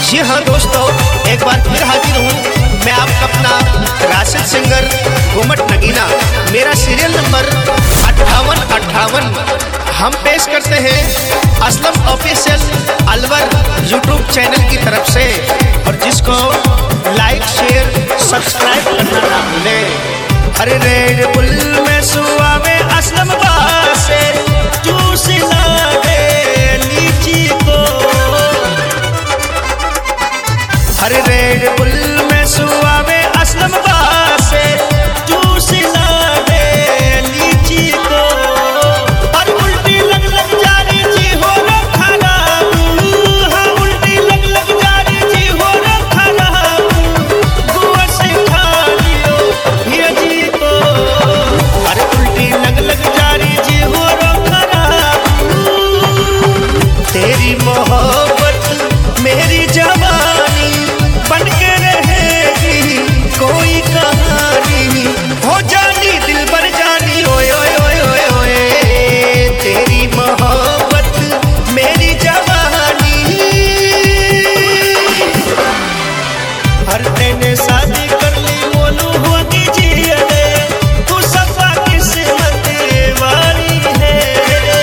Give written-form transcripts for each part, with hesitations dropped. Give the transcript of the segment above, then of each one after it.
जी हाँ दोस्तों, एक बार फिर हाजिर हूँ मैं आपका अपना राशिद सिंगर घूमट नगीना। मेरा सीरियल नंबर 5858 हम पेश करते हैं Aslam official Alwar YouTube channel की तरफ से, और जिसको लाइक शेयर सब्सक्राइब करना ना भूलें। अरे रेड बुल में सुआ में असलम बासे जूस ला दे लीची को, हरे रेड बुल में सुआ में असलम बासे जूस ला दे लीची को। और उल्टी लग लग जा रही जी हो रखा राम, हाँ उल्टी लग लग जा रही जी हो रखा राम, गुआ से खा लियो ये जी को। अरे उल्टी लग लग जा रही जी हो रखा राम, तेरी मोहब्बत मेरी जवानी बनके रहेगी कोई कहानी, हो जानी दिल भर जानी ओए ओए ओए ओए ओए, तेरी मोहब्बत मेरी जवानी। हर तेने शादी कर ली मोनू होगी जियले, तू सफा किस्मत वाली है।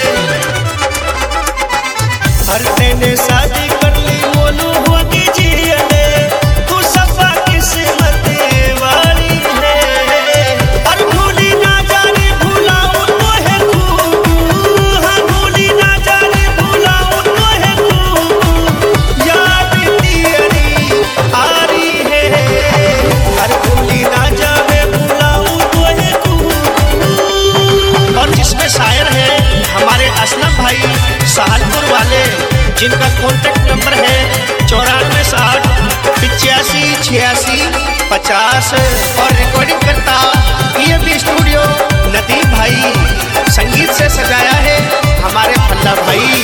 हर तेने शादी कर ली मोनू होगी जियले, तू सफा किस्मत वाली है। और भूली ना जाने भुलाऊं तो है तू, हाँ भूली ना जाने भुलाऊं तो है तू, याद तेरी आ रही है। और भूली ना जाने भुलाऊं तो है तू। और जिसमें शायर है हमारे असलम भाई सहालपुर वाले, जिनका कॉन्टेक्ट नंबर है 9460 85 86 50, और रिकॉर्डिंग करता EMB स्टूडियो नदीम भाई। संगीत से सजाया है हमारे फल्ला भाई।